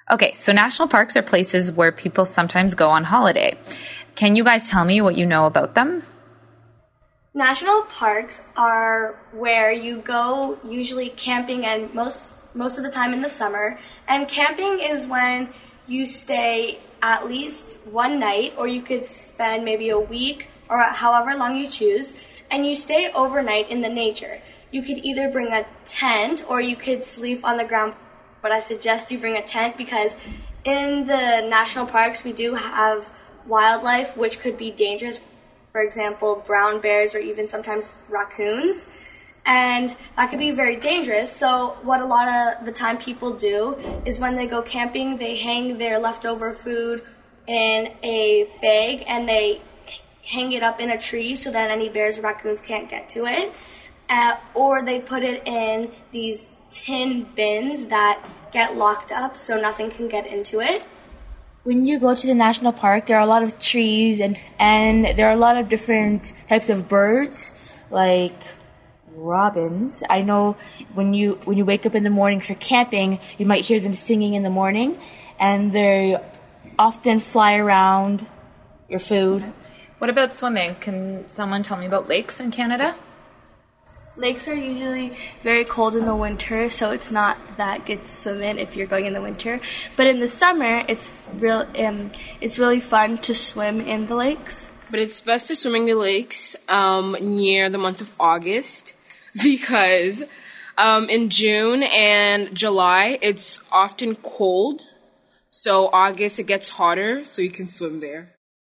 Okay, so national parks are places where people sometimes go on holiday. Can you guys tell me what you know about them? National parks are where you go usually camping and most of the time in the summer. And camping is when you stay at least one night, or you could spend maybe a week or however long you choose, and you stay overnight in the nature. You could either bring a tent or you could sleep on the ground, but I suggest you bring a tent because in the national parks we do have wildlife which could be dangerous. For example, brown bears or even sometimes raccoons. And that could be very dangerous. So what a lot of the time people do is when they go camping, they hang their leftover food in a bag and they hang it up in a tree so that any bears or raccoons can't get to it. Or they put it in these tin bins that get locked up so nothing can get into it. When you go to the national park, there are a lot of trees and there are a lot of different types of birds, like robins. I know when you wake up in the morning for camping, you might hear them singing in the morning, and they often fly around your food. What about swimming? Can someone tell me about lakes in Canada? Lakes are usually very cold in the winter, so it's not that good to swim in if you're going in the winter. But in the summer, it's really fun to swim in the lakes. But it's best to swim in the lakes near the month of August because in June and July, it's often cold. So August, it gets hotter, so you can swim there.